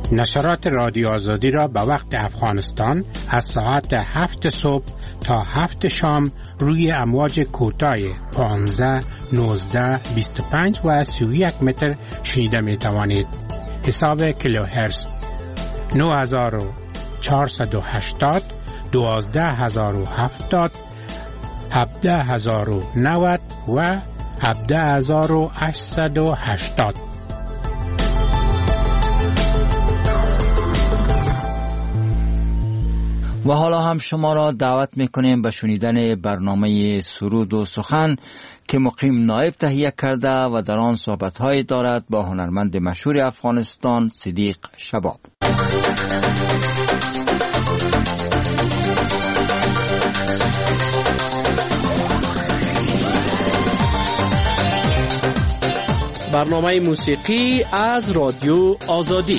نشرات رادیو آزادی را به وقت افغانستان از ساعت 7 صبح تا 7 شام روی امواج کوتاه 15, 19, 25 و 31 متر شنیده می توانید. حساب کیلوهرتز 9480, 12070, 17090 و 17880. و حالا هم شما را دعوت میکنیم به شنیدن برنامه سرود و سخن که مقیم نایب تهیه کرده و در آن صحبت‌هایی دارد با هنرمند مشهور افغانستان صدیق شباب. برنامه موسیقی از رادیو آزادی.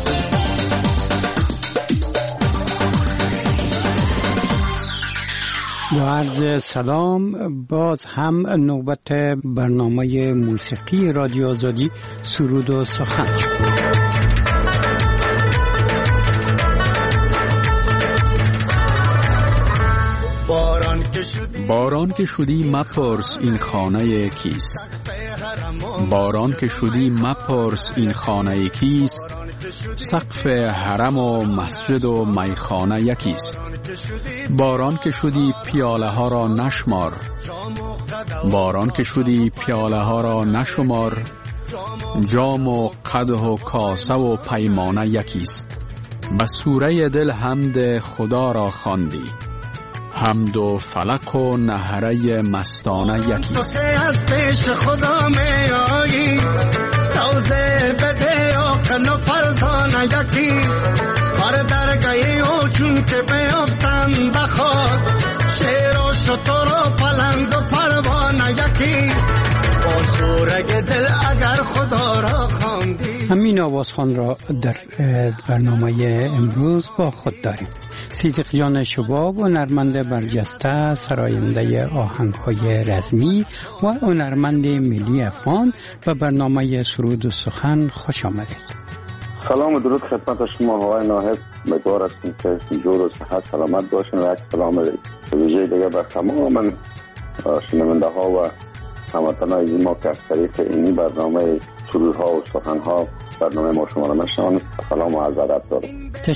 با عرض سلام، باز هم نوبت برنامه موسیقی رادیو آزادی سرود و سخن شد. باران که شدی مپرس این خانه کیست، باران که شدی مپرس این خانه کیست، سقف حرم و مسجد و میخانه یکیست. باران که شدی پیاله ها را نشمار، باران که شدی پیاله ها را نشمار، جام و قدح و کاسه و پیمانه یکیست. به سوره دل حمد خدا را خواندی، حمد و فلک و نهره مستانه یکیست. تو که از پیش خدا می آیی، توزه بده آقل و فرزانه یکیست. هر درگاهی او چون که بیافتن بخواد، شیر و شتر و پلنگ و پروانه یکیست. با سورگ دل اگر خدا را خواندی. همین آوازخوان را در برنامه امروز با خود داریم. صدیق جان شباب، هنرمند برجسته، سراینده آهنگ‌های رزمی و هنرمند ملی افغان، و برنامه سرود و سخن خوش آمدید. سلام و درود خدمت شما آقای ناهب. امیدوار هستیم که جور و صحت سلامت باشین و یک سلام ویژه دیگه به تمام شنونده ها و هموطنان ما که از طریق اینی برنامه سرودها و سخنها برنامه ما شما را میشنوند. سلام و عرض ادب دارم.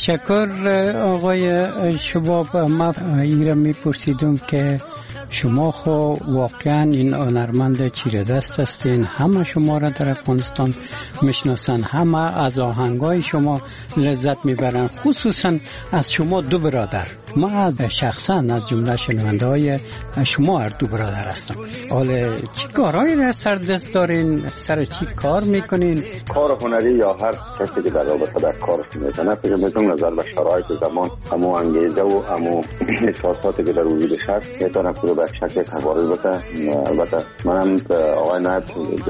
تشکر آقای شباب. ما ایره میپرسیدم که شما خو واقعا این هنرمند چیره دست هستین، همه شما را در افغانستان میشناسن، همه از آهنگای شما لذت میبرن، خصوصا از شما دو برادر. ما شخصا از جمله شنونده های شما هر دو برادر هستم. حالا چی کارهایی را سر دست دارین؟ سر چی کار میکنین؟ کار هنری یا هر کسی که در رابطه در کارش میکنه، فکر میکنم نظر به شرایط زمان همو انگیزه و همو احساساتی که در وجود شخص میتونه که به شکل تبارز بده. البته منم آقای نایب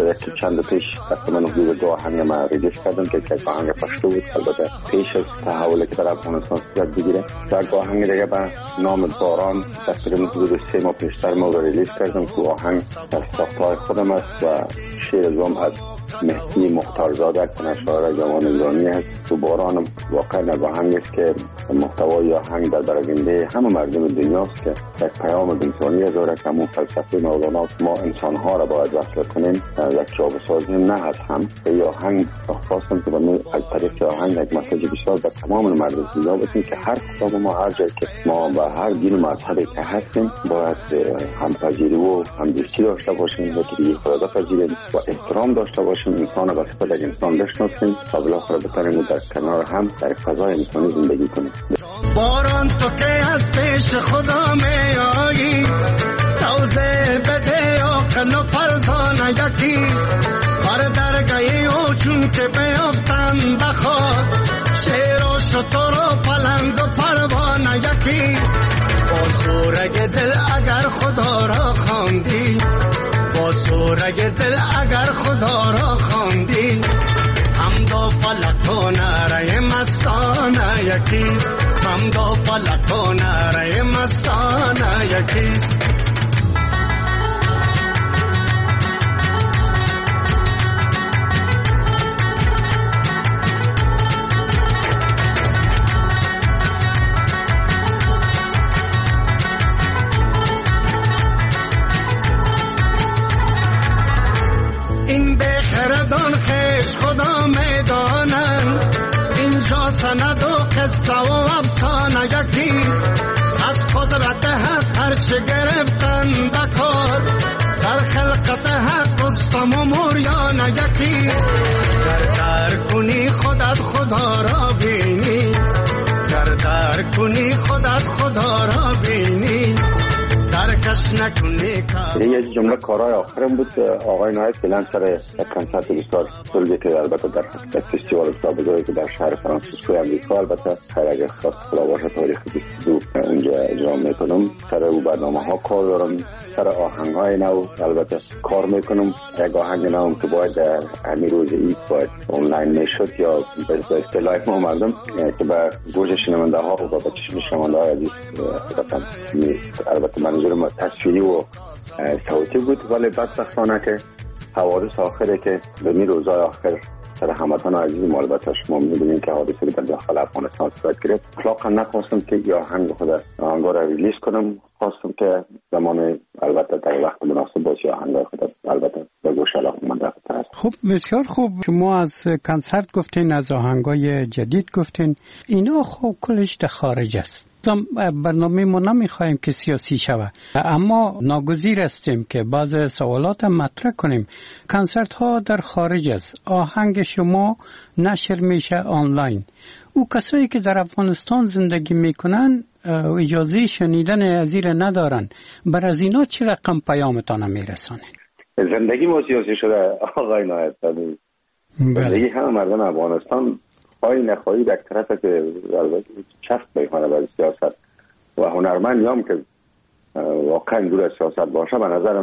چند پیش تقریبا حدود 2 آهنگ ما ریلیز کردم که یک آهنگ پشتو بود. البته پیش از تحولی که در افغانستان صورت بگیره، یک آهنگ دیگه به نام باران تقریبا حدود 3 ماه پیشتر ما رو ریلیز کردم که آهنگ در ساختهای خودم است و شعر زم از مهدی مختارزاده که شاعر جوان ایرانی است. تو باران واقعا از آهنگ است که محتوای آهنگ در براینده همه مردم دنیاست که یک پیام انسانی داره که همون فلسفه مولانا ما انسانها را باید وصل کنیم، یک جا بسازیم، نه از هم. به آهنگ خواستم که از طریق آهنگ یک مسیج بسیار به تمام مردم دنیا بدیم که هر کدام ما هر جایی که ما و هر دین و مذهبی که هستیم باید همپذیری و همدوستی داشته باشیم و که خدا پذیریم و احترام داشته باشیم. انسان را به صفت انسان بشناسیم و بالاخره بتونیم در کنار هم در فضای انسانی زندگی کنیم. باران تو که از پیش خدا می آیی، توزه بده آقل و فرزانه یکیست. هر درگاهی او چون که بیافتن بخواد، شیر و شتر و پلنگ و پروانه یکیست. با سورگ دل اگر خدا را خواندی، با سورگ دل اگر خدا را خواندی، حمد و فلک و نعره مستانه یکیست. حمد و فلک و نعره مستانه یکیست. این بخردان خش خدا میدانن، اینجا سند و قصه و افسانه یکیست، از قدرت حق هرچه گرفتن بکار، در خلقت حق رستم و موریانه یکیست. در کنی خودت خدا را بینی، در کنی خودت خدا را بینی، درکش نکنی کار. یه جمله کارهای آخرم بود آقای نایب فعلا سر کنسرت بسیار بزرگی که البته در فستیوال بسیار بزرگی که در شهر فرانسیسکو امریکا، البته خیر اگر خواست خدا باشه تاریخ 22 اونجا اجرا میکنم. سر او برنامه ها کار دارم، سر آهنگ های نو البته کار میکنم. یک آهنگ نو که باید در همین روز عید باید آنلاین میشد یا به اصطلاح ما مردم که به گوش شنونده ها و به چشم شنونده های عزیز البته منظورم تصویری و صوتی بود، ولی بدبختانه که حوادث آخره که به می روزای آخر سر هموطن عزیز ما البته شما می‌بینید که حادثه در داخل افغانستان صورت گرفت. اطلاقا نخواستم که یا آهنگ خود آهنگا را ریلیز کنم، خواستم که زمان البته در وقت مناسب باشه آهنگ خود البته به گوش علاقه‌مند رسد. خب بسیار خوب، شما از کنسرت گفتین، از آهنگای جدید گفتین، اینا خب کلش در خارج است. برنامه ما نمیخوایم که سیاسی شود، اما ناگزیر هستیم که بعض سوالات مطرح کنیم. کنسرت ها در خارج است، آهنگ شما نشر میشه آنلاین. او کسایی که در افغانستان زندگی میکنن اجازه شنیدن زیر ندارن، بر از اینا چه رقم پیامتان میرسانه؟ زندگی ما سیاسی شده آقای نایب. زندگی همه مردم افغانستان خواهی نخواهی در طرف که چفت بیخانه برای سیاست و هنرمندی هم که واقعا دور از سیاست باشه، به نظر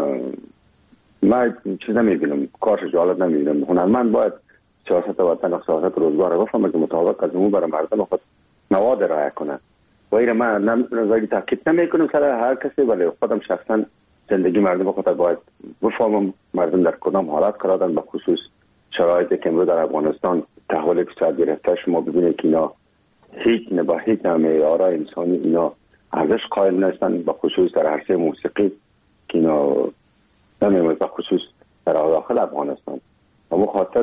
من چیز نمیبینم، کارش جالب نمیبینم. هنرمند باید سیاست وطن و سیاست روزگار رو بفهمه که مطابق از اون برای مردم خود نواد رعایت کنه. و این من نظری تاکید نمیکنم سر هر کسی، ولی خودم شخصا زندگی مردم خود باید بفهمم مردم در کدام حالت قرار دارن، به خصوص شرایطی که امروز در افغانستان تحول اقتصاد گرفته. شما ببینید که اینا هیچ معیارهای انسانی اینا ارزش قائل نیستن، به خصوص در عرصه موسیقی که اینا نمی‌مونه، به خصوص در داخل افغانستان. و خاطر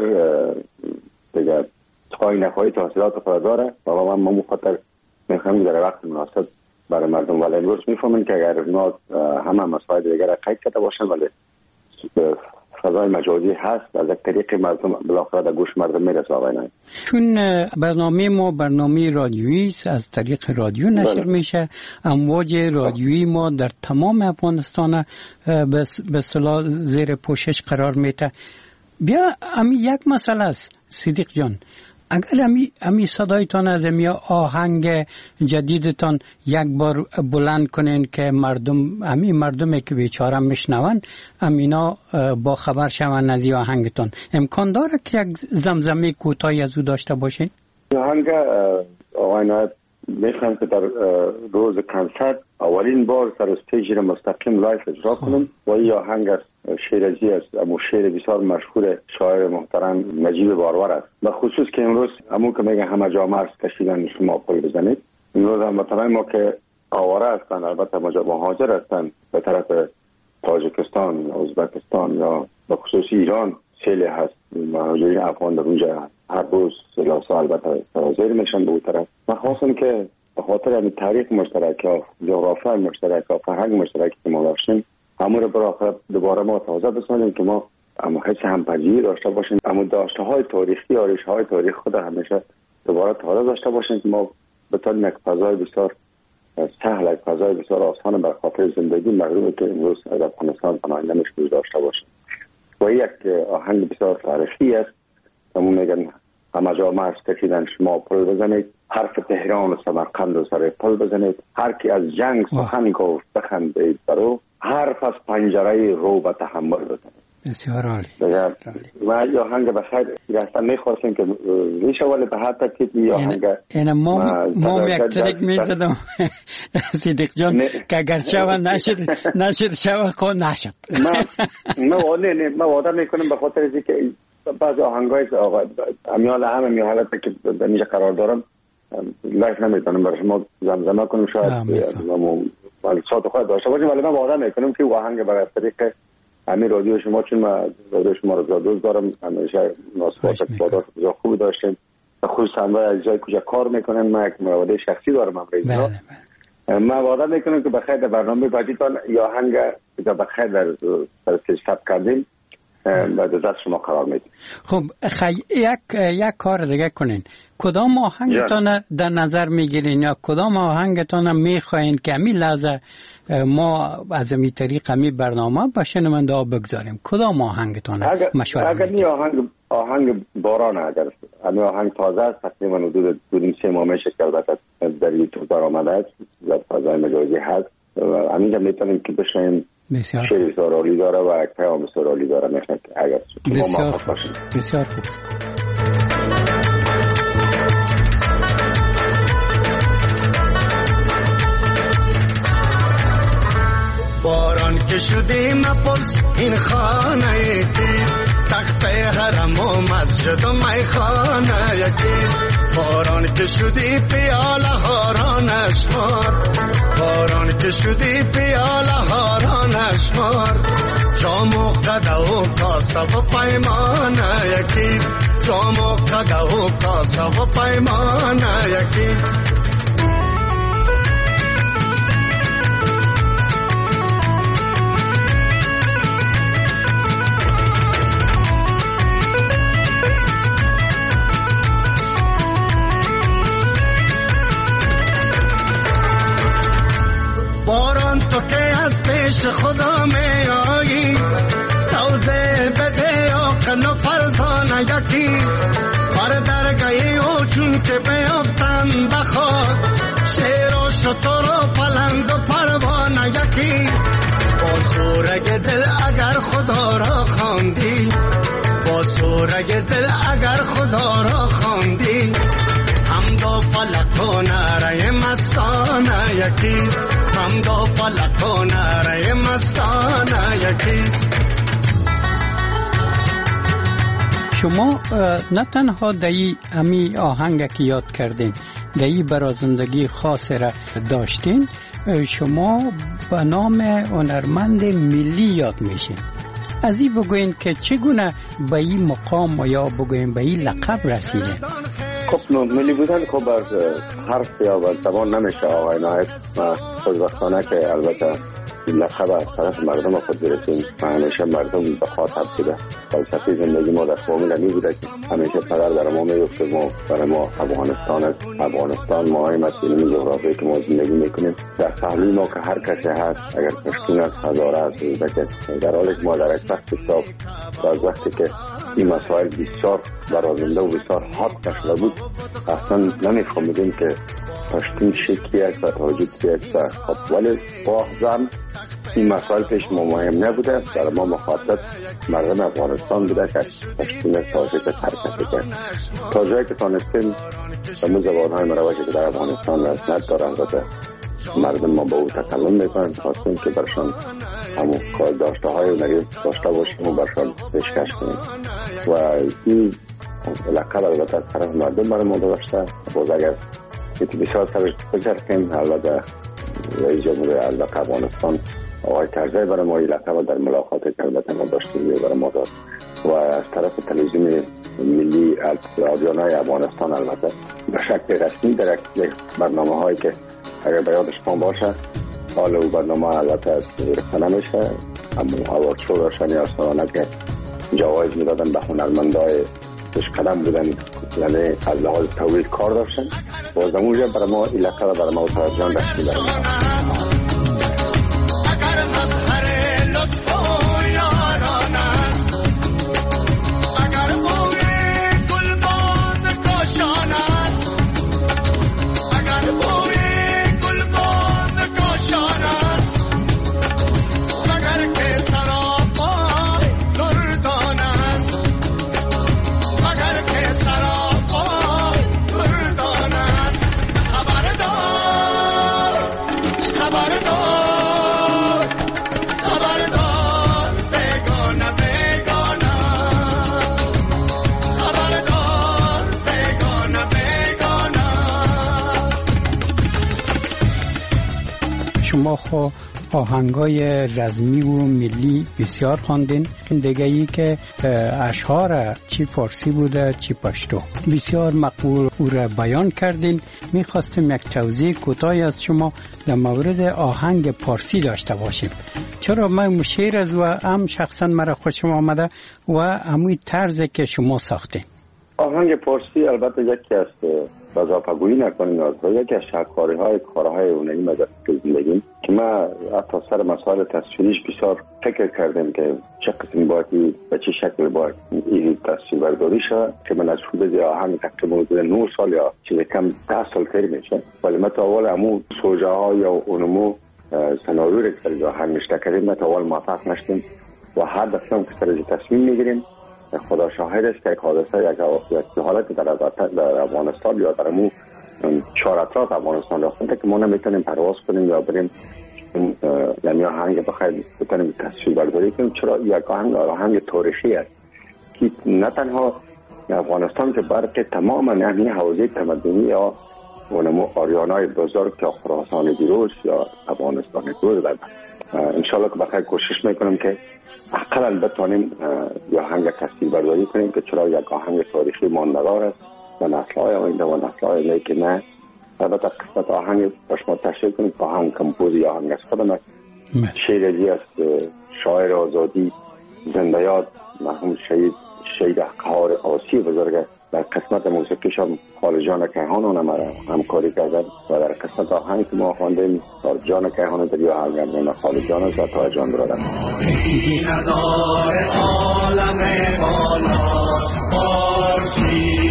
دیگه خواهی نخواهی تحصیلات خود داره و من خاطر میخوام در وقت مناسب برای مردم، ولی امروز میفهمن که اگر اونا همه مسائل دیگر را قید کرده باشن، ولی فضای مجازی هست، از یک طریق مردم بالاخره در گوش مردم میرسه. چون برنامه ما برنامه رادیویی است، از طریق رادیو نشر میشه، امواج رادیویی ما در تمام افغانستان به اصطلاح زیر پوشش قرار میده. بیا امی یک مسئله است صدیق جان، اگر امی صدایتان از امی آهنگ جدیدتان یک بار بلند کنین که مردمی که بیچاره میشنون امینا با خبر شون از این آهنگتان، امکان داره که یک زمزمه کوتاهی از او داشته باشین؟ آهنگ آقای نایب میخوام که در روز کنسرت اولین بار سر استیج را مستقیم لایف اجرا کنم و این آهنگ است، شیرازی است، اما شعر بسیار مشهور شاعر محترم نجیب بارور است. به خصوص که امروز همون که میگه همه جا مرز کشیدن شما پل بزنید، امروز هم مثلا ما که آواره هستن، البته مهاجر هستن به طرف تاجیکستان، ازبکستان یا به خصوص ایران سیل هست، مهاجرین افغان در اونجا هر روز سلاسا البته حاضر میشن به اون طرف. من خواستم که به خاطر همین تاریخ مشترک یا جغرافیا مشترک یا فرهنگ مشترکی که ما داشتیم، همون رو برای دوباره ما تازه بسازیم که ما حس همپذیری داشته باشیم، اما داشته های تاریخی یا ریشه های تاریخ خود همیشه دوباره تازه داشته باشیم که ما بتونیم یک فضای بسیار سهل، یک فضای بسیار آسان بر خاطر زندگی مردمی که امروز از افغانستان پناهنده میشن داشته باشیم. و یک آهنگ بسیار تاریخی است، همون میگن همه جا مرز کشیدن شما پل بزنید، حرف تهران و سمرقند و سر پل بزنید، هر کی از جنگ سخن گفت بخندید برو، حرف از پنجره رو به تحمل بزنید. بسیار عالی. و یه آهنگ بخیر اصلا میخواستیم که میشه، ولی به حد تک این آهنگ این ما یک ترک میزدم صدیق جان که اگر شوه نشد شوه خود نشد. من وعده میکنم به خاطر اینکه که بعض آهنگای امیال همه حالت که به میشه قرار دارم لایف نمیتونم برای شما زمزمه کنم، شاید ولی صوت خود داشته باشیم، ولی من وعده میکنم که آهنگ برای طریق همین رادیو شما، چون من رادیو شما رو دوست دارم، همیشه مناسبات اقتصادات بسیار خوب داشتیم، خصوصا از جای کجا کار میکنن. من یک مراوده شخصی دارم امروز. من وعده میکنم که بخیر در برنامه بعدیتان یا هنگ که بخیر در ثبت کردیم بعد از شما قرار میدیم. خب یک کار دیگه کنین. کدام آهنگتان در نظر میگیرین یا کدام آهنگتان میخواین که همین لحظه ما از این طریق همین برنامه با شنونده ها بگذاریم؟ کدام آهنگتان مشورت میدین؟ اگر آهنگ باران، اگر همین آهنگ تازه است، تقریبا حدود 2-3 ماه میشه که البته در یوتیوب برآمده است، در فضای مجازی هست، همینجا میتونیم که بشنویم. شعر سرالی داره و پیام سرالی داره. میخوام اگر بسیار خوب. بسیار خوب. باران که شدی مپرس این خانه کیست، تخت حرم و مسجد و میخانه یکیست. باران که شدی پیاله هارانش مار، باران که شدی پیاله هارانش مار. جام و قده و کاسه و پیمانه یکیست، جام و قده و کاسه و پیمانه یکیست. باران تو که از پیش خدا می آیی، توزه بده عقل و فرزانه یکیست. بر درگاهی او چون که بیافتن بخواد، شیر و شتر و پلنگ و پروانه یکیست. با سورگ دل اگر خدا را خواندی، با سورگ دل اگر خدا را خواندی، حمد و فلک و نعره مستانه یکیست، حمد و فلک و نعره مستانه یکیست. شما نه تنها دایی امی آهنگ که یاد کردین، دایی برای زندگی خاص را داشتین، شما به نام هنرمند ملی یاد میشین. از این بگوین که چگونه به این مقام یا بگوین به این لقب رسیدین؟ خب ملی بودن خب از حرف یا زبان نمیشه آقای نایب. خوشبختانه که البته لقب از طرف مردم خود برسیم و همیشه مردم به خاطر بوده. فلسفه زندگی ما در فامیل نمی بوده که همیشه پدر در ما میگفت ما برای ما افغانستان است. افغانستان ما های مسئله جغرافیایی که ما زندگی میکنیم. در تحلیل ما که هر کسی هست، اگر پشتون است، هزاره است، در حالی که ما در یک وقت حساب و از وقتی که این مسائل بسیار برازنده و بسیار حاد کشده بود، اصلا نمیفهمیدیم که پشتون چی است و تاجیک چی است. خب ولی باخزم این مسائل پیش ما مهم نبوده. در ما مخاطب مردم افغانستان بوده که پشتون تاجیک حرکت کرد. تا جایی که تانستیم همون زبانهای مروجه که در افغانستان رسنت دارن و مردم ما با او تکلم میکنن، خواستیم که برشان همون کار داشته های نگه داشته باشیم و برشان پیشکش کنیم. و این لقب البته از طرف مردم برای ما داشته. باز اگر یکی بسیار سرش بکر کنیم، البته رئیس جمهور البته افغانستان آقای کرزی برای ما این لقب در ملاقات که البته ما داشتیم برای ما داد. و از طرف تلویزیون ملی رادیونای افغانستان البته به شکل رسمی در یک برنامه هایی که اگر به یاد شما باشه، حال او برنامه البته گرفته نمیشه، اما اوارد شو داشتن یا سالانه که جوایز میدادن به هنرمندای پیشقدم بودن، یعنی از لحاظ تولید کار داشتن. باز اونجا برای ما این لقب برای ما استاد جان رسمی دارم. شما خو آهنگای رزمی و ملی بسیار خواندین. دیگه ای که اشعار چی فارسی بوده چی پشتو بسیار مقبول او را بیان کردین. میخواستیم یک توضیح کوتاهی از شما در مورد آهنگ پارسی داشته باشیم. چرا من شعر از و هم شخصا مرا خوشم آمده و همون طرز که شما ساختین. آهنگ پارسی البته یکی از بازافگویی نکنیم از یکی از شاهکارهای کارهای هنری ما در زندگیم که ما حتی سر مسائل تصویریش بسیار فکر کردیم که چه قسم باید به چه شکل باید این تصویر برداری شد که من از حدود آهنگ تقریبا 9 سال یا چیز کم 10 سال تر میشه، ولی ما تا اول همون سوژه ها یا اونمو سناریو که در آهنگ نشته کردیم ما تا اول موفق نشدیم و هر دفعه که سر تصمیم میگیریم خدا شاهد است که یک حادثه یک حالت در افغانستان یا در امو چهار اطراف افغانستان رخ که ما نمیتونیم پرواز کنیم یا بریم یعنی آهنگ بخواهیم بتونیم تصویر برداری کنیم. چرا یک آهنگ تاریخی است که نه تنها افغانستان که برق تمام همین حوزه تمدنی یا اونمو آریانای بزرگ که خراسان دیروز یا افغانستان دیروز در انشالله که بخیر کوشش میکنم که اقلا بتونیم یا آهنگ تصویر برداری کنیم که چرا یک آهنگ تاریخی ماندگار است و نسل‌های آینده و نسل‌های نئی که نه. البته قسمت آهنگ شما تشریح کنیم آهنگ کمپوز یا آهنگ از خودم است. شعری است شاعر آزادی زنده یاد مرحوم شهید قهار آسی بزرگ در قسمت موسیقیش هم خالد جان کیهان اونم همکاری کردن و در قسمت آهنگ که ما خواندیم جان کیهان در یا آهنگ خالد جان است و تا جان برادر ندار عالم بالا پارسی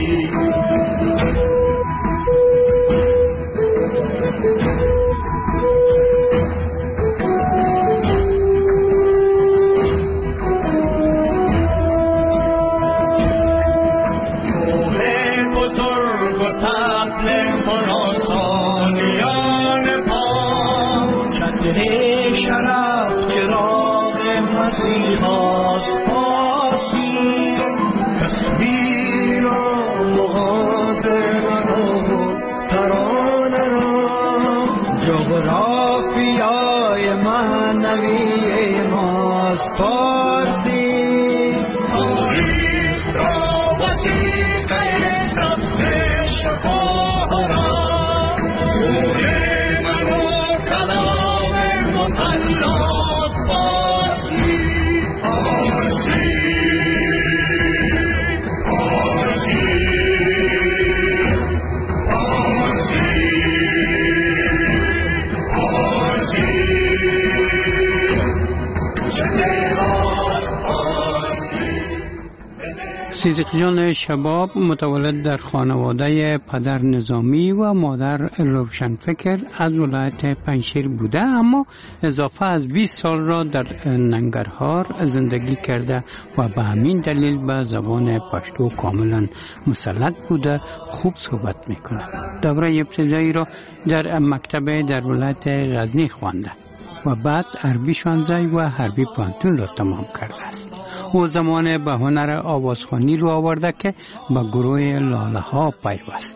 صدیق جان شباب متولد در خانواده پدر نظامی و مادر روشنفکر از ولایت پنجشیر بوده، اما اضافه از 20 سال را در ننگرهار زندگی کرده و به همین دلیل به زبان پشتو کاملا مسلط بوده، خوب صحبت میکنه. دوره ابتدایی را در مکتب در ولایت غزنی خوانده و بعد عربی شانزه و حربی پانتون را تمام کرده است. او زمان به هنر آوازخوانی رو آورده که به گروه لاله ها پیوست.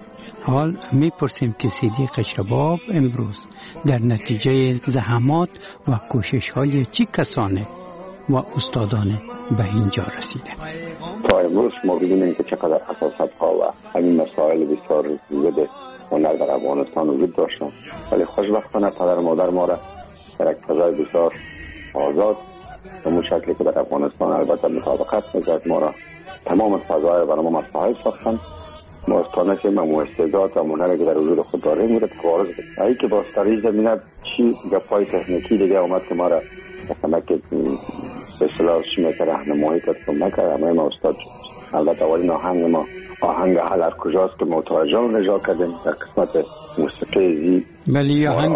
حال میپرسیم که صدیق شباب امروز در نتیجه زحمات و کوشش های چی کسانه و استادانه به اینجا رسیده. تا امروز ما ببینیم که چقدر حساسیت ها و همین مسائل بسیار زیاد هنر در افغانستان وجود داشتن، ولی خوشبختانه پدر مادر ما را در یک فضای بسیار آزاد به اون شکلی که در افغانستان البته مطابقت میکرد ما را تمام فضای برای ما مساعد ساختن. ما استانه ما استعداد و هنری که در وجود خود داریم رو توارث بدیم. ای که با استاری زمینه چی گپای تکنیکی دیگه اومد که ما را مثلا که به اصطلاح شما راهنمایی کرد کمک همه ما استاد شد. البته اولین آهنگ ما آهنگ هر کجاست که متوجه نجا کردیم در قسمت موسیقی زی. بله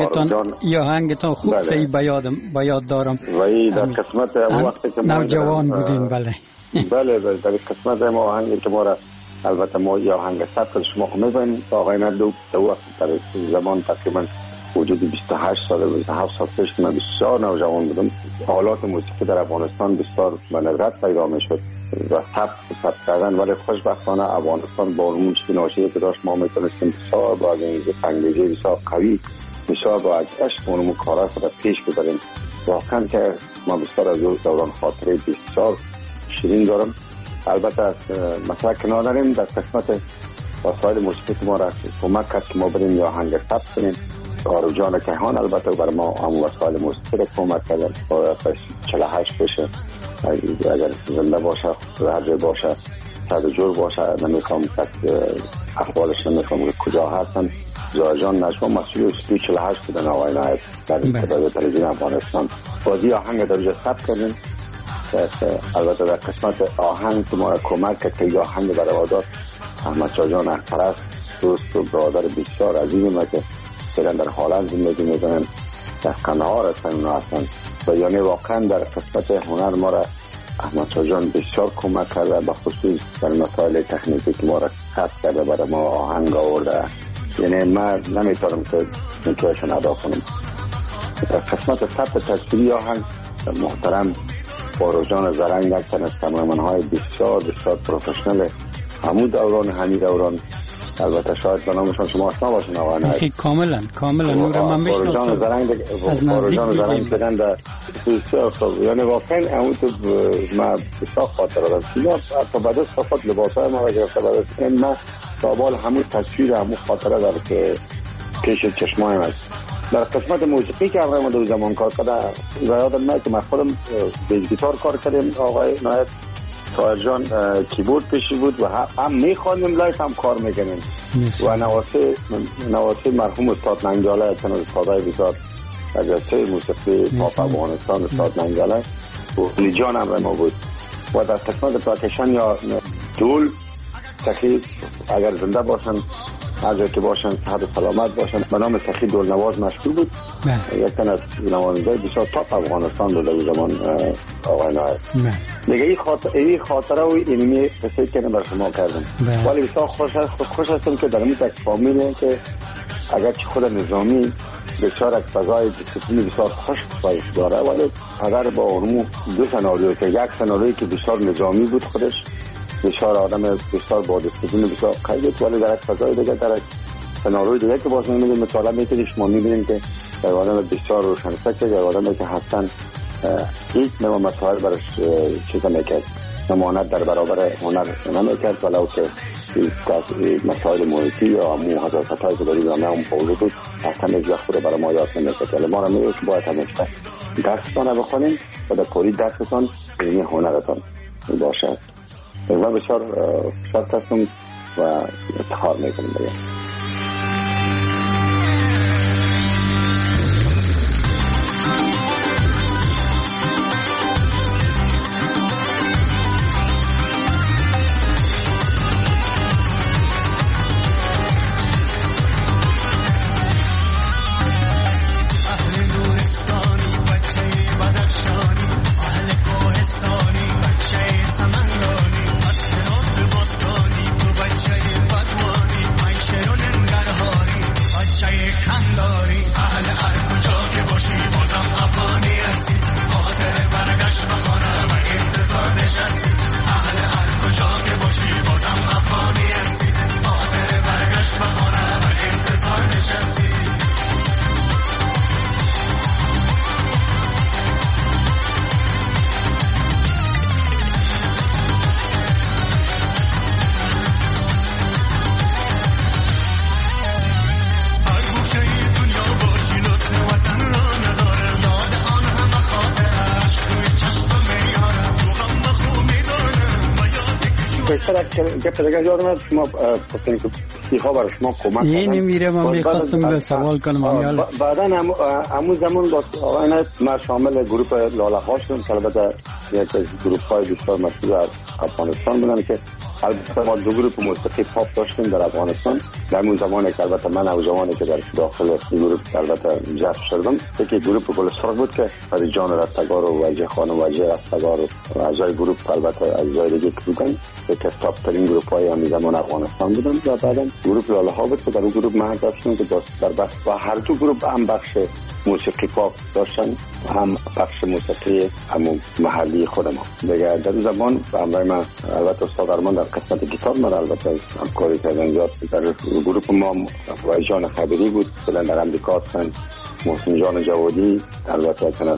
یا آهنگتان خوب بله. صحیح به یاد دارم ولی در قسمت وقتی که ما نوجوان بودین. بله بله در قسمت ما آهنگی که ما را البته ما یا آهنگ سبک شما خو می‌بینید آقای ندو در وقت در زمان تقریبا حدود 28 سال 27 سال پیش من بسیار نوجوان بودم. آلات موسیقی در افغانستان بسیار به ندرت پیدا میشد و ثبت کردن، ولی خوشبختانه افغانستان با اون شناختی که داشت ما میتونستیم بسیار با انگیزه بسیار قوی بسیار با عشق اونمون کارا خود پیش ببریم. واقعا که ما بسیار از دوران خاطره بسیار شیرین دارم. البته از مثلا کنار داریم در قسمت وسایل موسیقی ما را کمک کرد که ما بریم یا آهنگ ثبت کنیم. آرو جان کیهان البته بر ما هم وسایل موسیقی را کمک کرد. 48 بشه اگر زنده باشه هر جای باشه صد جور باشه. نمیخوام احوالش نمیخوام کجا هستن. زایجان نجمه مسئول اسپی 48 بودن آقای نایب در صدای تلویزیون افغانستان. بازی آهنگ در جا ثبت کردیم. البته در قسمت آهنگ که ما را کمک کرد که آهنگ برای عادات احمد شاه جان اخترست دوست و برادر بسیار عزیزم که برن در هالند زندگی میکنن در قندهار هستن اونا هستن و یعنی واقعا در قسمت هنر ما را احمد شاه جان بسیار کمک کرده به خصوص در مسائل تکنیکی که ما را خط کرده برای ما آهنگ آورده. یعنی من نمیتونم که میتونشون ادا کنم. در قسمت ثبت تصویری آهنگ محترم فاروق جان زرنگ یک تن از کامرمن‌های بسیار بسیار پروفشنل همون دوران همین دوران. البته شاید به نامشان شما آشنا باشین آقا نه کاملا نور من میشناسم. فاروق جان زرنگ بدن در بسیار یعنی واقعا همون تو ما بسیار خاطر دارم یا حتی بعد از صفات لباسای ما را گرفته بعد از این ما سوال همون تصویر همون خاطره داره که پیش چشمایم است. در قسمت موسیقی که ما در زمان کار کرده یادم میاد که من خودم بیس گیتار کار کردیم. آقای نایب طاهر جان کیبورد پیشی بود و هم میخواندیم لایف هم کار میکنیم و نواسه مرحوم استاد ننگاله چند استادای بسیار اجازه موسیقی پاپ افغانستان استاد ننگاله و علی جان هم ما بود. و در قسمت پرکشن یا دول سخی اگر زنده باشن هر جای که باشن صحت و سلامت باشن به نام سخی دول نواز مشهور بود. یک تن از نوازنده بسیار تاپ افغانستان بود در زمان آقای نایب. دیگه این خاطره و اینمی قصه که برای شما کردم ولی بسیار خوش هستم که در این یک فامیل که اگرچه خود نظامی بسیار یک فضای دیسیپلین بسیار خوش داره ولی اگر با اونمو دو سناریو که یک سناریویی که بسیار نظامی بود خودش بسیار آدم بسیار با دیسیپلین بسیار قوی بود ولی در یک فضای دیگه در یک سناریوی دیگه که باز می‌بینید مطالعه می‌کنید شما می‌بینید که در آدم بسیار روشنفکر در آدمی که هستن هیچ نوع مسائل برش چیزا نکرد نمانت در برابر هنر نمیکرد ولو که مسائل محیطی یا حساسیت‌هایی که دارید همه هم پولی بود اصلا یک وقت رو برای ما یاد نمیکرد. ولی ما را میگه که باید همیشه درستان بخونیم و در پولی درستان علمی هنرتان باشد. من بسیار شاد هستم و افتخار میکنم بگم. که یادم شما پسند که سیخا برای شما کمک یه نمیره من میخواستم به سوال کنم بعدا همون زمان با آقای نایب من شامل گروپ لاله ها شدم که البته یک از گروپ های بسیار مشهور از افغانستان بودن که البته ما دو گروپ موسیقی پاپ داشتیم در افغانستان. در اون زمانی که البته من نوجوانی که در داخل این گروپ البته جذب شدم یکی گروپ گل سرخ بود که فرید جان رستگار و وجه خانم وجه رستگار و اعضای گروپ البته اعضای دیگه بودن که تاپ ترین گروپ های همین زمان افغانستان بودن. و بعدم گروپ لاله ها بود که در اون گروپ من داشتم که در بخش و هر دو گروپ هم بخش موسیقی پاپ داشتن، هم بخش موسیقی هم محلی خود ما. دیگه در زبان برای من البته استاد ارمان در قسمت گیتار من البته همکاری کردن زیاد. در گروه ما جان خبری بود، فعلا در امریکا هستن. محسن جان جوادی البته کنه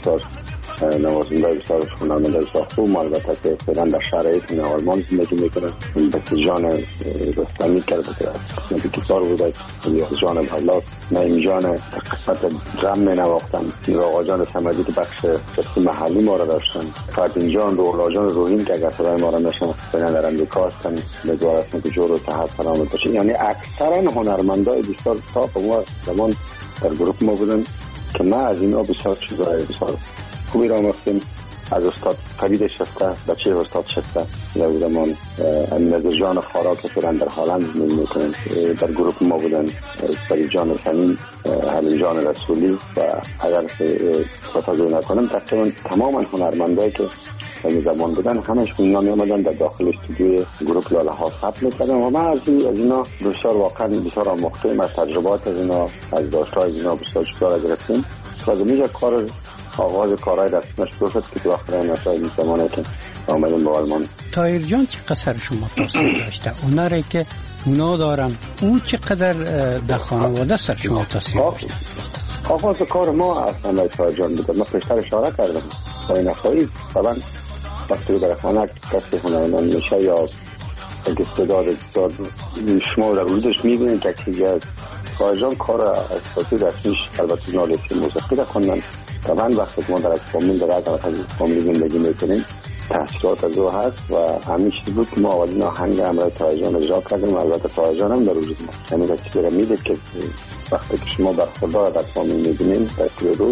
نوازنده بسیار هنرمند بسیار خوب، البته که فعلا در شرایط آلمان زندگی میکنه. بسیار جان رستمی کرده که قسمت گیتار بوده، جان بلاس، نعیم جان در قسمت درم می نواختن، آقا جان صمدی که بخش محلی ما را داشتن، فردین جان رولا جان روحین که اگر صدای ما را نشن فعلا در امریکا هستن. امیدوار هستم که جور و صحت سلامت باشه. یعنی اکثرا هنرمندای بسیار تاپ ما زمان در گروه ما بودن که ما از اینا بسیار چیزای بسیار خوبی را آموختیم. از استاد فرید شسته، بچه استاد شسته در زمان، نظر جان خارا که فعلا در هالند زندگی میکنن در گروه ما بودن، فرید جان رسمی، حلیم جان رسولی و اگر خطاگویی نکنم تقریبا تماما هنرمندایی که در زمان بودن همشون اینا می آمدن در داخل استودیوی گروه لاله ها ثبت میکردن و ما از اینا بسیار واقعا بسیار آموختیم، از تجربات از اینا، از داشتهای از اینا بسیار چیزا گرفتیم. و میشه کار آغاز کارهای دستش شد که تو آخر این زمانه که آمدیم به آلمان. طاهر جان چقدر شما تاثیر داشته؟ هنری که اونا دارن او چقدر در خانواده سر شما تاثیر داشته؟ آغاز کار ما اصلا طاهر جان بوده. ما پیشتر اشاره کردم برای نخواهی طبعا وقتی در خانه کسی هنرمند میشه یا استعداد شما در وجودش میبینید که چیزی طاهر جان کار اساسی رسمیش البته نالیسی موسیقی را خوندن. طبعا وقتی ما در از فامیل در از فامیل زندگی میکنیم تحصیلات از او هست و همین چیز بود که ما اولین آهنگ همراه طاهر جان اجرا کردیم. البته طاهر جان هم در وجود ما همین چیزی را میدید که وقتی که شما برخوردار در فامیل میبینیم در طول روز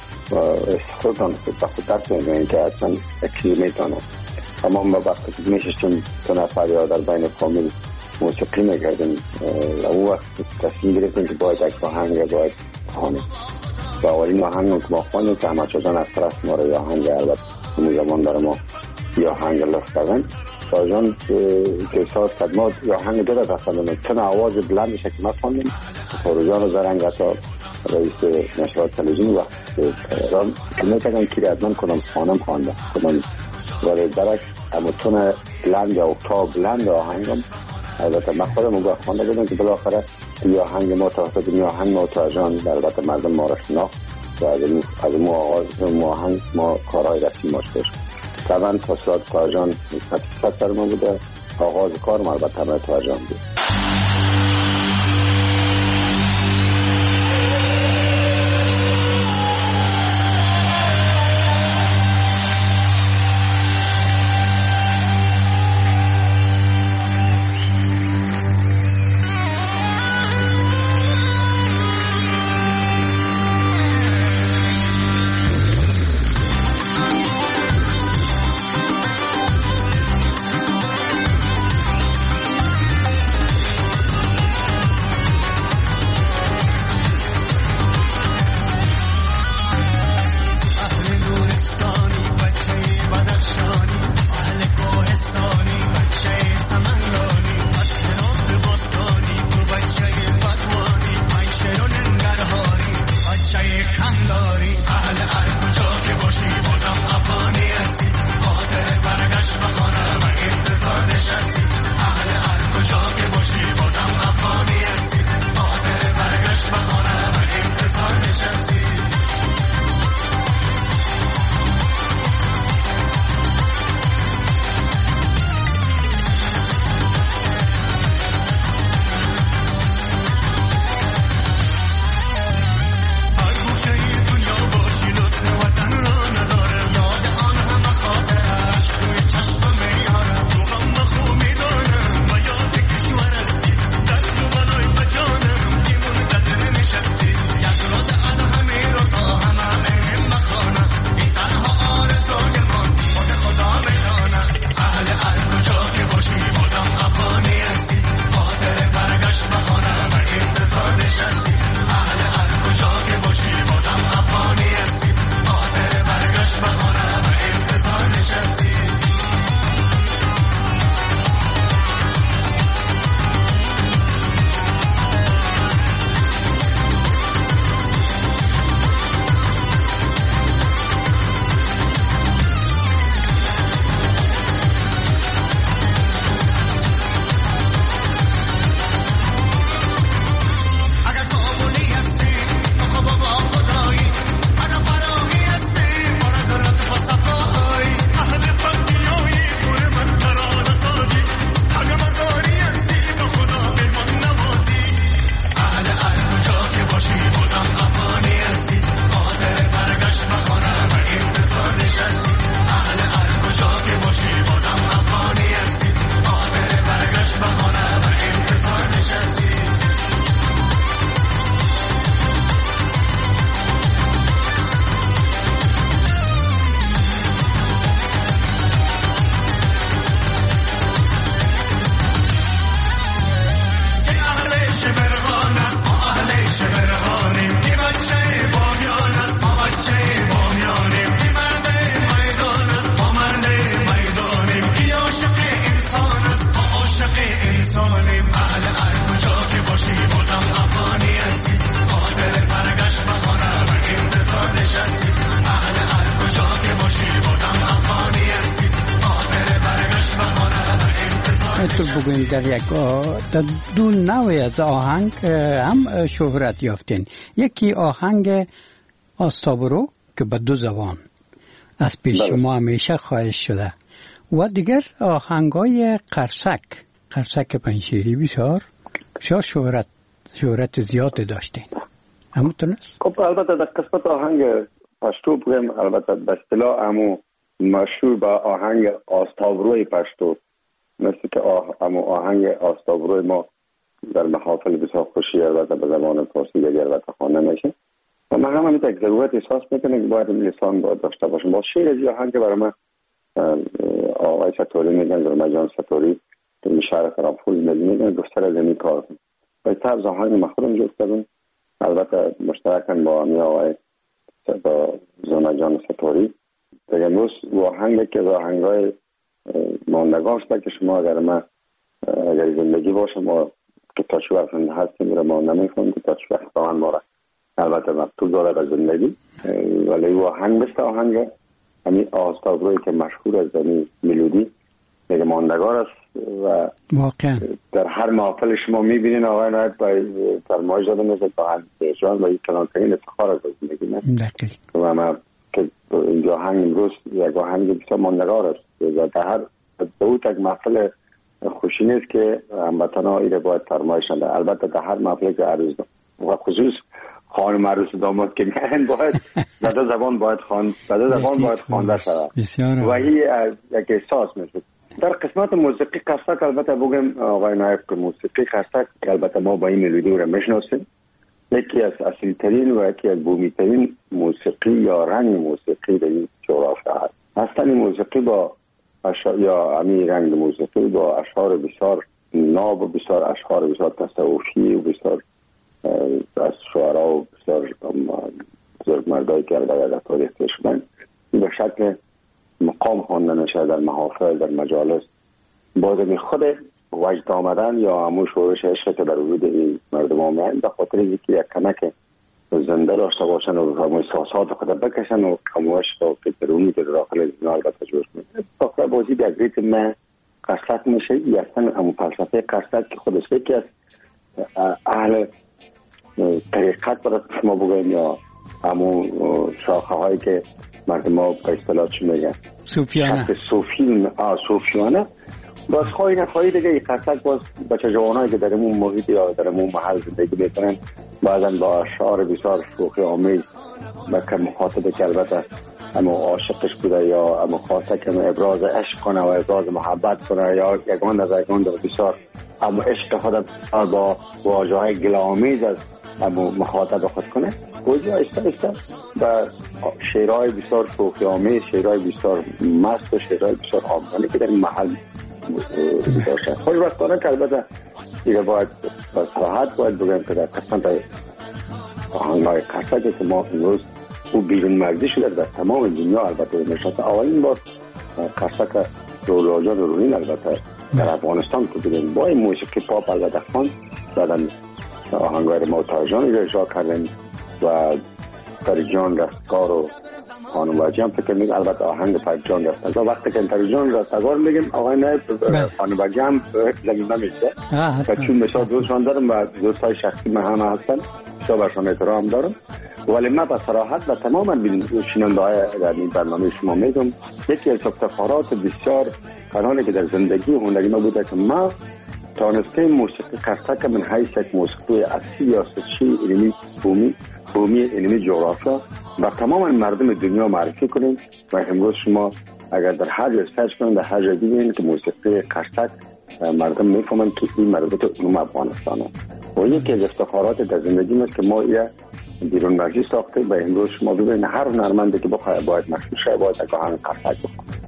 خودتان بخودت میبینید که اصلا چیزی میتانه. اما ما وقتی که میشستیم تو نفر یا در بین فامیل موسیقی میکردیم و اون وقت تصمیم گرفتیم که باید یک آهنگ باید خانیم و اولین آهنگ که ما خوانیم که احمد جان از طرف ما را آهنگ البته اون زمان در ما یه آهنگ لفت دادن. طاهر جان که ساز کرد ما یه آهنگ داده دستانیم چون آواز بلندش که ما خوانیم. طاهر جان و زرنگ حتی رئیس نشرات تلویزیون وقت ایران میکردن که ریاضمند کنم خانم خوانده کنم و درک اما تون بلند یا اکتاب بلند آهنگم البته من خودم اون خوانده بودم که بالاخره یه آهنگ ما توسط این آهنگ ما طاهر جان البته مردم ما را شناخت و از اون آغاز اون آهنگ ما کارهای رسمی ما شد. طبعا تاثیرات طاهر جان 100% در ما بوده. آغاز کار ما البته همه طاهر جان بود. تو بگوین در دو نوع از آهنگ هم شهرت یافتین. یکی آهنگ آستابرو که به دو زبان از پیش شما همیشه خواهش شده و دیگر آهنگای قرصک پنشیری بسیار شهرت زیاد داشتین. همونطور است؟ خب البته در قسمت آهنگ پشتو بگم، البته به اصطلاح امو مشهور با آهنگ آستابروی پشتو، مثل که آهنگ آستابروی ما در محافل بسیار خوشی البته به زبان فارسی دیگر البته خوانده میشه و من هم یک ضرورت احساس میکنم که باید لسان باید داشته باشم. با شعر از آهنگ برای من آقای ستوری میگن، زلمه ستوری که شهر قرنفل میگن گفتر از این کار کنم و طرز آهنگ من خودم جفت کردم، البته مشترکاً با امی آقای با زلمه جان ستوری. در امروز آهنگ که آهنگای ماندگار شده که شما اگر زندگی باشم و که تا چه وقت هستیم رو ما نمیخونم که تا چه وقت آهنگ ما را البته مکتوب داره به زندگی، ولی او آهنگ مثل آهنگ همین آستابروی که مشهور از همین ملودی دیگه ماندگار است و واقعا در هر محفل شما میبینین آقای نایب با فرمایش داده مثل آهنگ جان و یک کلانترین افتخار از زندگی من و من که اینجا آهنگ امروز یک آهنگ بسیار ماندگار است و در هر دوت یک محفل خوشی نیست که هموطن‌ها ایره باید فرمایش نده. البته در هر محفل که عروس و خصوص خانم عروس داماد که میان باید زده زبان باید خوانده شود و این یک احساس میشه. در قسمت موسیقی قرصک البته بگم آقای نایب که موسیقی قرصک البته ما با این ملودی رو میشناسیم، یکی از اصلی ترین و یکی از بومی ترین موسیقی یا رنگ موسیقی در این جغرافیا هست. اصلا این موسیقی با یا همین رنگ موسیقی با اشعار بسیار ناب و بسیار اشعار بسیار تصوفی و بسیار از شعرها و بسیار بزرگمردایی که در تاریخ شدن به شکل مقام خوانده میشه در محافل در مجالس. باز خود وجد آمدن یا همون شورش عشق که در وجود این مردم آمدن به خاطر اینکه یک کمک زنده داشته باشن و همون احساسات خود بکشن و همون عشق که درونی که داخل زنال البته جوش میشه. تا بازی در ریتم قرصک میشه یا اصلا همون فلسفه قرصک که خودش یکی از اهل طریقت برای ما بگویم یا همون شاخه هایی که مردم ها به اصطلاح چی میگن صوفیانه باز خواهی نخواهی دیگه این قرصک باز بچه جوانایی که در امون محیط یا در امون محل زندگی میکنن بعضا با اشعار بسیار شوخی آمیز که مخاطبه که البته اما عاشقش بوده یا اما خواسته که ابراز عشق کنه و ابراز محبت کنه یا یگان از یگان در بسیار اما عشق خود با واژه های گلامیز از اما مخاطب خود کنه گویی ایسته و شعرهای بسیار شوخی آمیز، شعرهای بسیار مست و شعرهای بسیار آمدانه که در محل داشته. خوشبختانه که البته دیگه باید با صراحت باید بگم که در قسمت آهنگ‌های قرصک که ما امروز او بیرون مردی شده در تمام دنیا البته نشسته. اولین بار قرصک رولاجان رونین البته در افغانستان که بودیم با این موسیقی پاپ البته خوان بعدن آهنگ‌های ما تاجان رو اجرا کردن و پریجان رستگار و خانم واجی هم فکر میگم البته آهنگ پریجان رستگار وقتی که پریجان رستگار میگم آقای نایب خانم واجی هم زمینه میشه و چون مثلا دوستان دارم و دوستای شخصی من هم هستن شما برشان احترام دارم ولی من با صراحت و تماما شنونده های در این برنامه شما میگم یکی از افتخارات بسیار کلانی که در زندگی هنری ما بوده که ما تانسته موسیقی قرصک من حیث یک موسیقی اصلی یا سچی علمی بومی علمی جغرافیا و تماما مردم دنیا معرفی کنیم و امروز شما اگر در هر جای سرچ کنید در هر جای دیدین که موسیقی قرصک مردم میفهمن که این مربوط علوم افغانستان است و یکی از افتخارات در زندگی است که ما یه بیرون مرزی ساخته و امروز شما ببینید هر هنرمندی که بخواد باید مشهور شه باید یک آهنگ قرصک بخونه.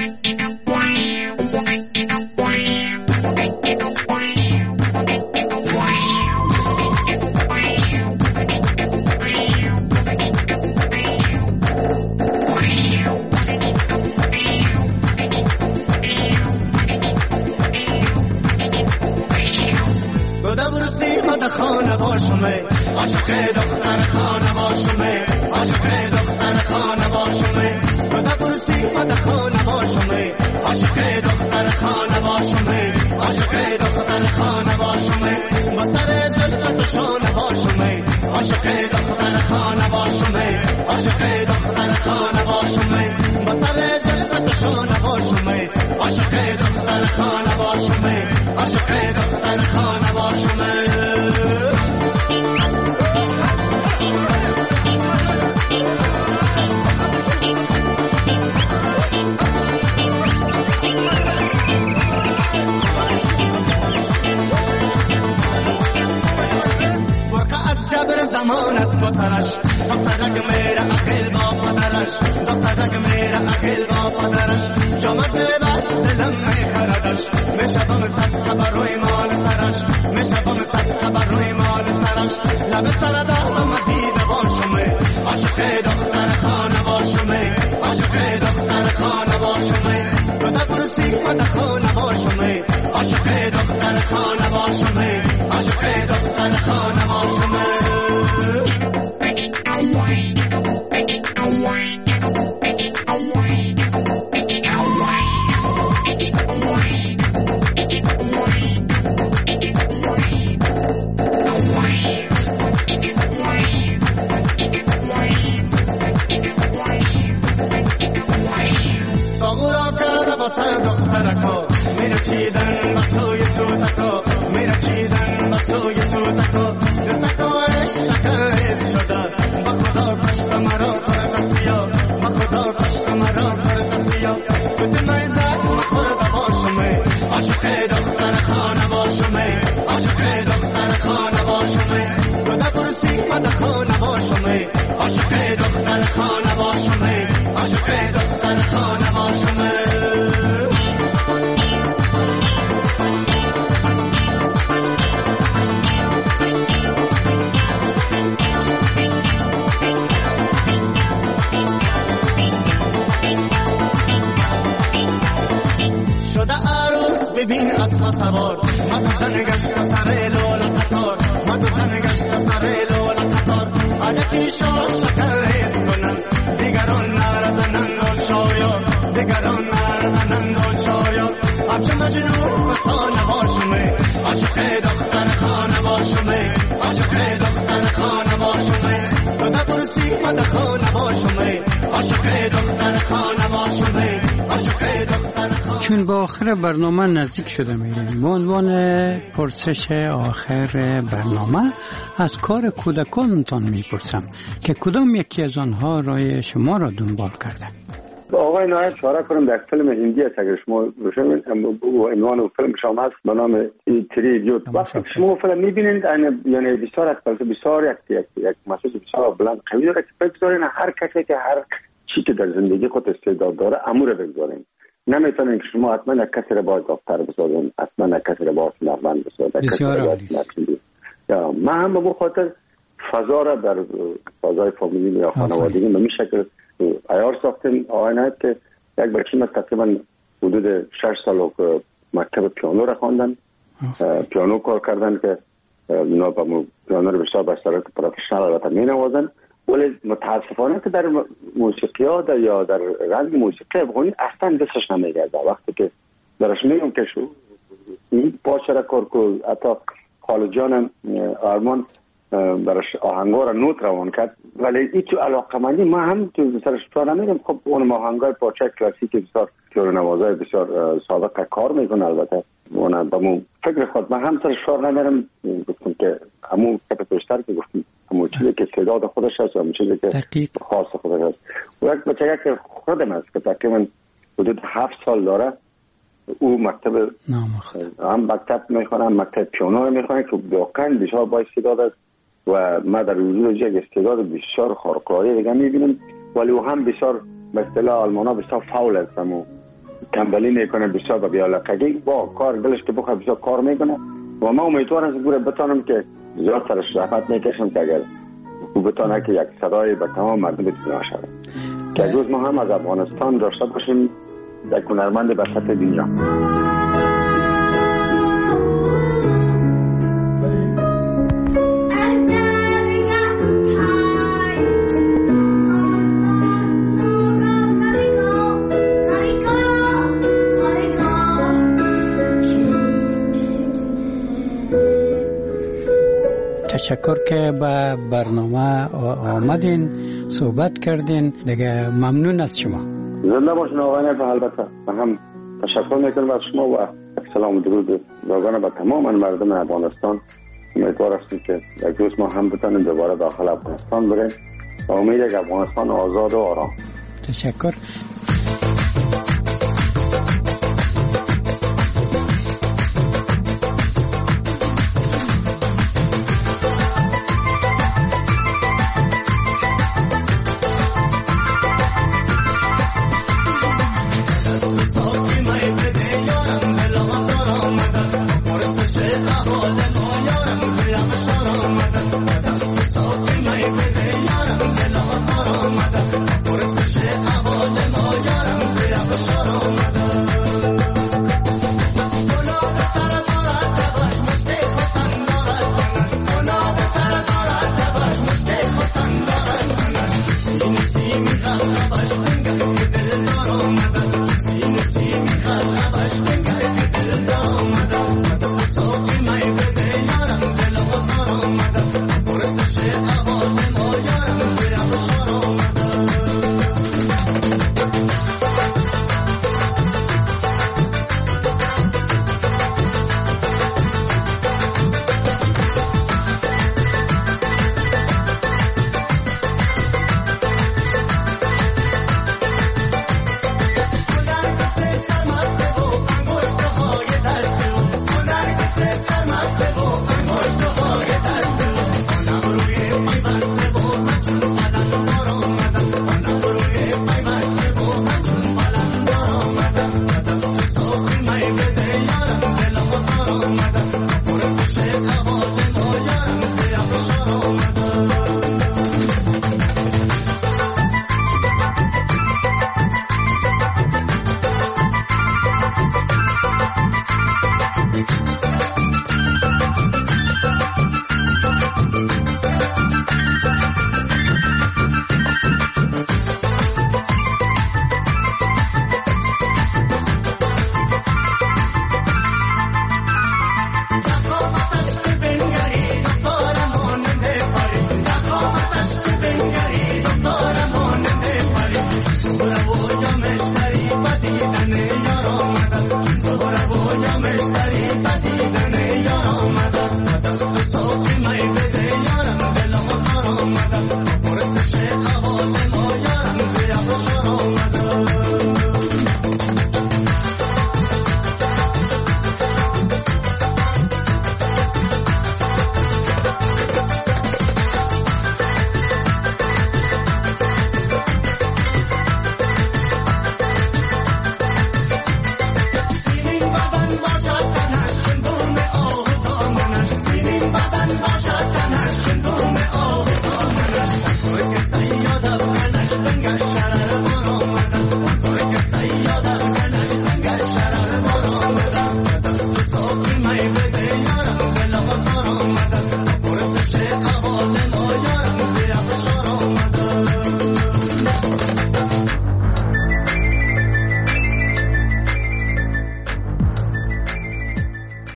خانه باشمه عاشق دختر خانه باشمه عاشق دختر خانه باشمه خدا برسی خدا خانه باشمه عاشق دختر خانه باشمه عاشق دختر خانه باشمه با سر زلفت و شانه باشمه عاشق دختر خانه باشمه عاشق دختر خانه باشمه با سر زلفت و شانه باشمه عاشق دختر خانه باشمه عاشق دختر خانه باشمه شبر زمان است با سرش دخترک میره عقل با پدرش دخترک میره عقل با پدرش جامعه بست دلم میخردش میشبم صد خبر روی مال سرش میشبم صد خبر روی مال سرش لب سر دارم دیده باشمه عاشق دختر خانه باشمه عاشق دختر خانه باشمه کده برسی کده خانه باشمه عاشق دختر خانه باشمه عاشق دختر خانه باشمه میره چیدن بسوی تو تکا میره چیدن بسوی تو تکا دستکاش شکرش شده با خدا کشت مرا کرد سیا با خدا کشت مرا کرد سیا کتی میزد مخورد باشمه عاشق دختر خانه باشمه عاشق دختر خانه باشمه کده برسی کده خانه باشمه عاشق دختر خانه باشمه عاشق دختر خانه باشمه ببین اسب سوار مدزن گشت سر لولا قطار مدزن گشت سر لولا قطار عجبی شار شکر ریز کنن دیگران نرزنن و شایار دیگران نرزنن و شایار همچه مجنون بسانه باشمه عاشق دختر خانه باشمه عاشق دختر خانه باشمه کده برسی کده خانه باشمه عاشق دختر خانه باشمه عاشق دختر خانه. چون با آخر برنامه نزدیک شده میریم، به عنوان پرسش آخر برنامه از کار کودکانتان میپرسم که کدام یکی از آنها رای شما را دنبال کرده؟ آقای نایب اشاره کنم در فیلم هندی است، اگر شما روشن عنوان فیلم شما هست به نام تری ایدیوت. وقتی شما فیلم میبینید یعنی بسیار از بسیار یک مسیج بسیار بلند قوی داره که بگذارین هر کسی که هر چی که در زندگی خود استعداد داره امور بگذارین. نمیتونین که شما حتما یک کسی را باید دکتر بسازین، حتما یک کسی را باید هنرمند بسازین. یا من هم به خاطر فضا را در فضای فامیلی یا خانوادگی به این شکل عیار ساختیم. آینه که یک بچه من تقریبا حدود 6 سال مکتب پیانو را خواندن، پیانو کار کردن که اونا با پیانو رو بسیار به صورت پروفشنال البته می نوازن، ولی متاسفانه که در موسیقی ها یا در رنگ موسیقی افغانی اصلا دستش نمیگرده. وقتی که درش میگم که شو این پاچه را کار که حتی خالد جانم آرمان برش آهنگا را نوت روان کرد، ولی این تو علاقه مندی ما هم تو سرش تو نمیدیم. خب اون آهنگای پاچه کلاسیک بسیار پیانو نوازای بسیار سابقه کار میکنه، البته اون با فکر خود من هم سرش شور نمیرم. گفتم که همون کپ بیشتر که گفتم همون چیزی که استعداد خودش هست و همون چیزی که خاص خودش هست. و یک بچه که خودم هست که تقریبا حدود 7 سال داره، او مکتب هم مکتب میخوانه، هم مکتب پیانو میخوانه که واقعا بسیار با استعداد است و ما در وجود یک استعداد بسیار خارق‌العاده دیگه میبینیم، ولی او هم بسیار به اصطلاح آلمانا بسیار فاول است، همون تنبلی میکنه، بسیار به بی‌علاقگی با کار دلش که بخواد بسیار کار میکنه. و ما امیدوارم که بتونم که زیاد سرش زحمت میکشم که اگر او بتونه که یک صدای به تمام مردم بتونه شود که روز ما هم از افغانستان داشته باشیم یک هنرمند به سطح دنیا. تشکر که به برنامه آمدین، صحبت کردین. دیگه ممنون از شما. زنده باشین آقای نایب. البته من هم تشکر میکنم از شما و سلام و درود رایگان به تمام مردم افغانستان. امیدوار هستیم که یک روز ما هم بتونیم دوباره داخل افغانستان بریم و امید یک افغانستان آزاد و آرام. تشکر. Mother